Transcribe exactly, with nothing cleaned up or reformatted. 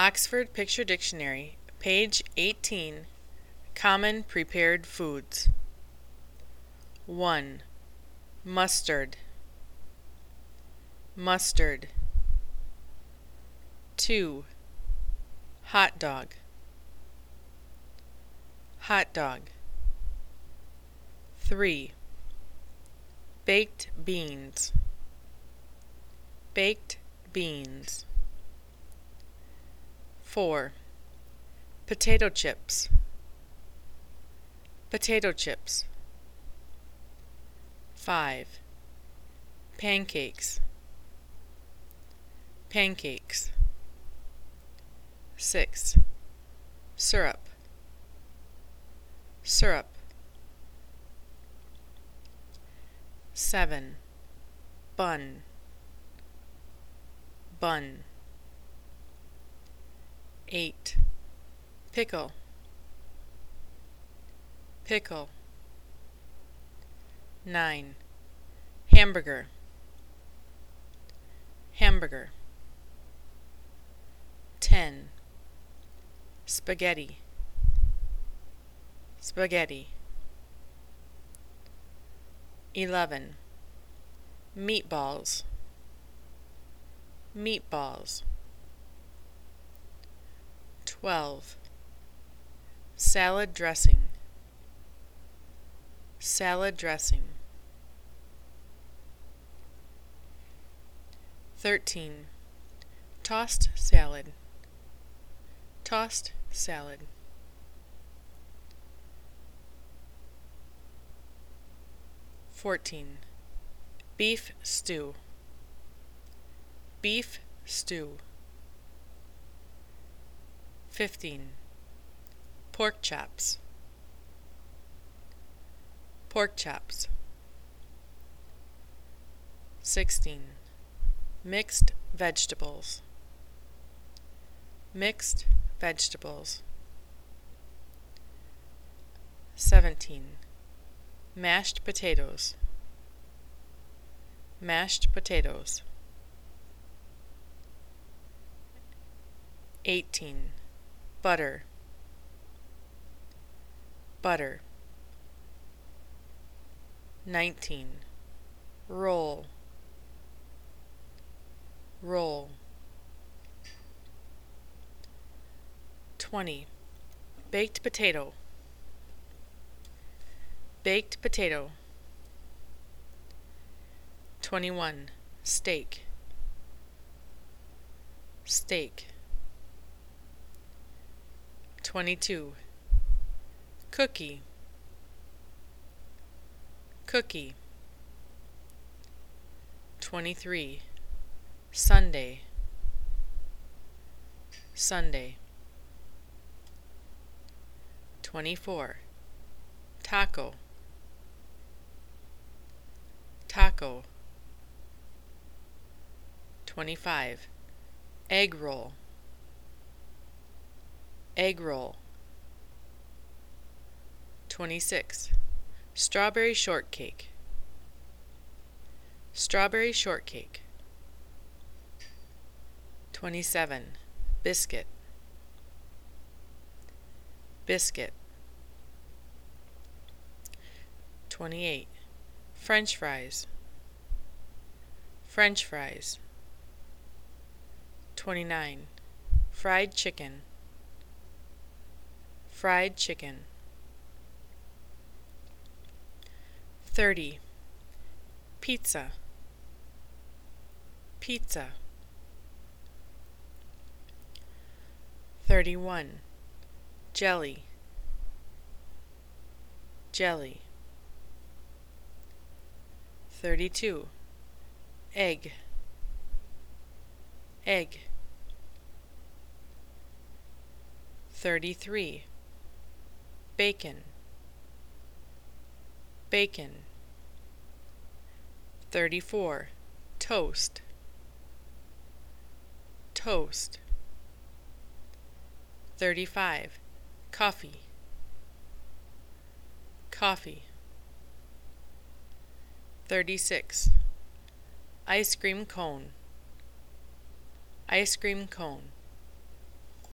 Oxford Picture Dictionary, page eighteen, Common Prepared Foods. one. Mustard. Mustard. two. Hot dog. Hot dog. three. Baked beans. Baked beans. four. Potato chips. Potato chips. five. Pancakes. Pancakes. six. Syrup. Syrup. seven. Bun. Bun. eight. Pickle. Pickle. nine. Hamburger. Hamburger. ten. Spaghetti. Spaghetti. eleven. Meatballs. Meatballs. twelve. Salad dressing. Salad dressing. thirteen. Tossed salad. Tossed salad. fourteen. Beef stew. Beef stew. fifteen. Pork chops. Pork chops. sixteen. Mixed vegetables. Mixed vegetables. seventeen. Mashed potatoes. Mashed potatoes. eighteen. Butter. Butter. nineteen. Roll. Roll. twenty. Baked potato. Baked potato. twenty-one. Steak. Steak. twenty-two. Cookie. Cookie. twenty-three. Sundae. Sundae. twenty-four. Taco. Taco. twenty-five. Egg roll. Egg roll. twenty-six. Strawberry shortcake. Strawberry shortcake. twenty-seven. Biscuit. Biscuit. twenty-eight. French fries. French fries. twenty-nine. Fried chicken. Fried chicken. thirty. Pizza. Pizza. thirty-one. Jelly. Jelly. thirty-two. Egg. Egg. thirty-three. Bacon. Bacon. thirty-four. Toast. Toast. thirty-five. Coffee. Coffee. thirty-six. Ice cream cone. Ice cream cone.